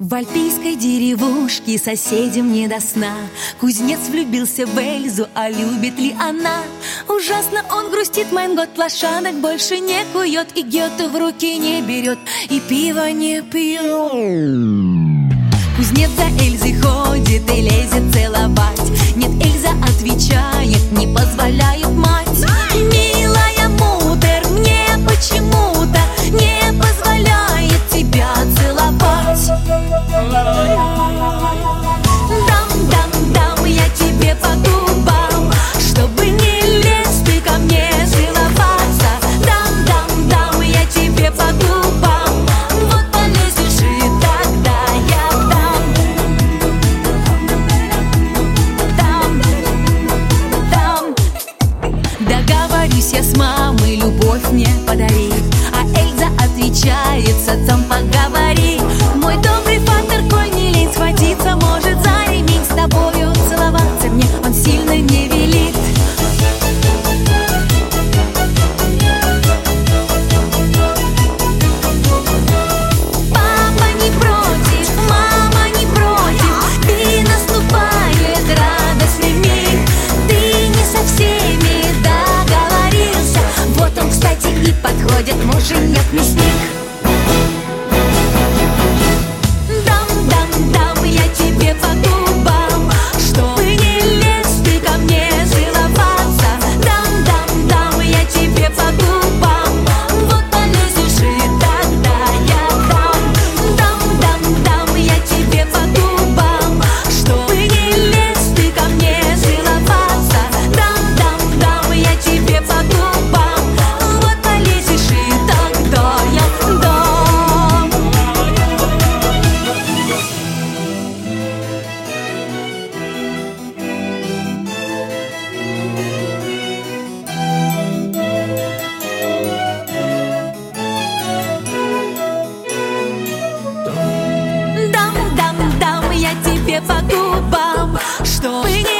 В альпийской деревушке соседям не до сна. Кузнец влюбился в Эльзу, а любит ли она? Ужасно он грустит, Майнгот лошадок больше не кует, и Гёте в руки не берет, и пиво не пьет. Кузнец за Эльзой ходит и лезет целовать. Нет, Эльза отвечает, не позволяет мать. Милая мутер, мне почему-то не позволяет тебя целовать. Дам, я тебе по губам, чтобы не лезть ты ко мне целоваться. Дам, я тебе по губам, вот полезешь и тогда я дам. Договорюсь я с мамой, любовь мне подари. А Эльза отвечает, с отцом поговори. Мой добрый фатер, коль не лень схватиться, может за ремень с тобою целоваться мне он сильно не велит. Папа не против, мама не против, и наступает радостный миг. Ты не со всеми договорился, вот он, кстати, и подходит муженек-мясник. Дам, я тебе по губам, чтобы не лезть ты ко мне целоваться. Дам, я тебе по губам, вот полезешь и тогда я дам, я тебе по губам, чтобы не лезть ты ко мне целоваться. Дам, я тебе по губам, вот полезешь и тогда я дам. Дам, я тебе по губам, чтобы не